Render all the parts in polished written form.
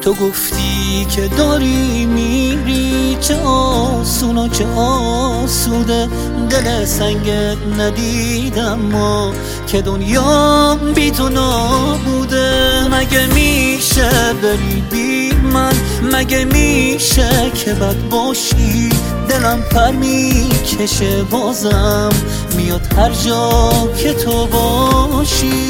تو گفتی که داری میری، چه آسون و چه آسوده، دل سنگت ندیدم ما که دنیا بی تو نابوده. مگه میشه بری بی من، مگه میشه که بد باشی، دلم پر میکشه بازم میاد هر جا که تو باشی.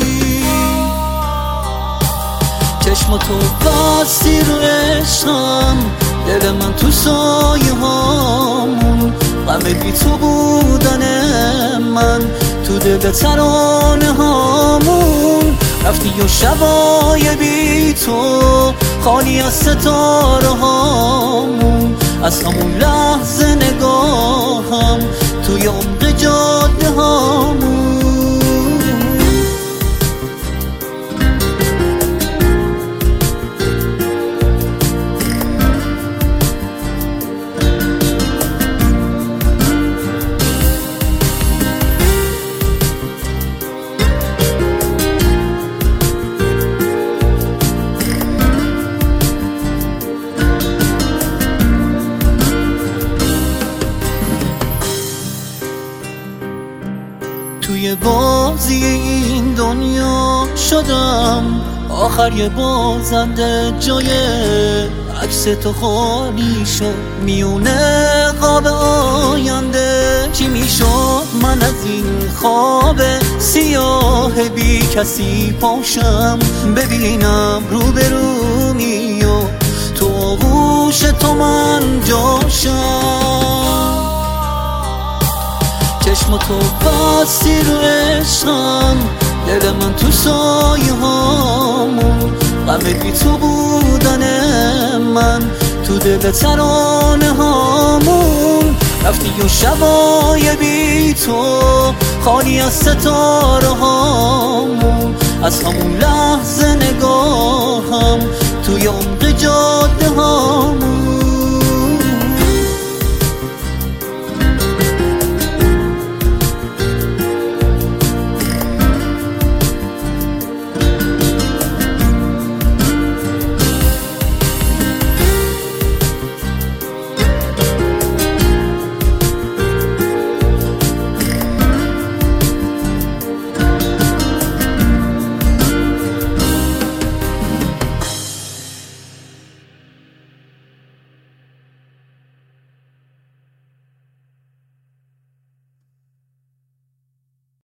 چشم تو بستی رو عشقم، دل من تو سایه هامون، غم بی تو بودن من تو دل ترانه هامون. رفتی و شبای بی تو خالی از ستاره هامون، از همون لحظه نگاهم توی عمق جاده هامون. توی بازی این دنیا شدم آخر یه بازنده، جای عکس تو خالی شد میونه خواب آینده. چی میشد من از این خواب سیاه بی کسی پاشم، ببینم روبرومی و تو آغوش تو من جاشم. چشم تو بستی رو عشقم، دل من تو سایه هامون، غم بی تو بودن من تو دل ترانه هامون. رفتی و شبای بی تو خالی از ستاره هامون، از همون لحظه نگاه